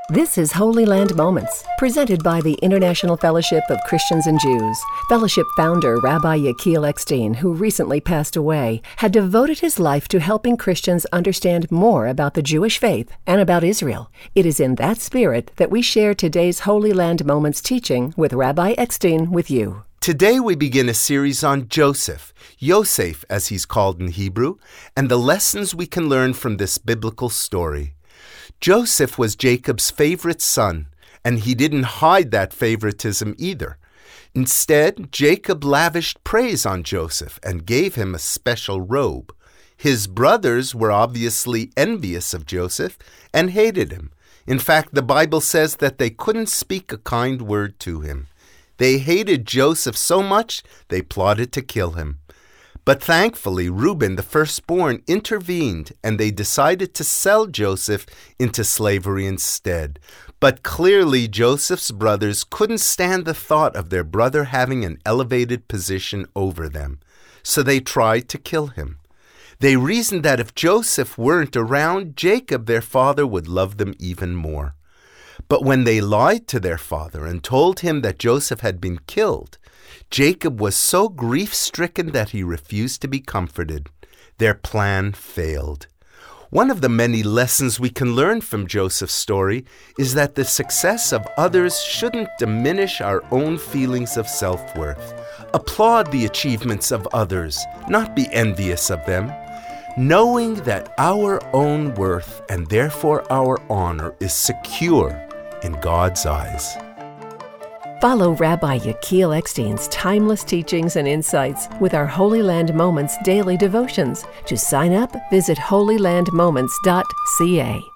This is Holy Land Moments, presented by the International Fellowship of Christians and Jews. Fellowship founder Rabbi Yechiel Eckstein, who recently passed away, had devoted his life to helping Christians understand more about the Jewish faith and about Israel. It is in that spirit that we share today's Holy Land Moments teaching with Rabbi Eckstein with you. Today we begin a series on Joseph, Yosef as he's called in Hebrew, and the lessons we can learn from this biblical story. Joseph was Jacob's favorite son, and he didn't hide that favoritism either. Instead, Jacob lavished praise on Joseph and gave him a special robe. His brothers were obviously envious of Joseph and hated him. In fact, the Bible says that they couldn't speak a kind word to him. They hated Joseph so much, they plotted to kill him. But thankfully, Reuben, the firstborn, intervened, and they decided to sell Joseph into slavery instead. But clearly, Joseph's brothers couldn't stand the thought of their brother having an elevated position over them, so they tried to kill him. They reasoned that if Joseph weren't around, Jacob, their father, would love them even more. But when they lied to their father and told him that Joseph had been killed, Jacob was so grief-stricken that he refused to be comforted. Their plan failed. One of the many lessons we can learn from Joseph's story is that the success of others shouldn't diminish our own feelings of self-worth. Applaud the achievements of others, not be envious of them. Knowing that our own worth and therefore our honor is secure in God's eyes. Follow Rabbi Yechiel Eckstein's timeless teachings and insights with our Holy Land Moments daily devotions. To sign up, visit holylandmoments.ca.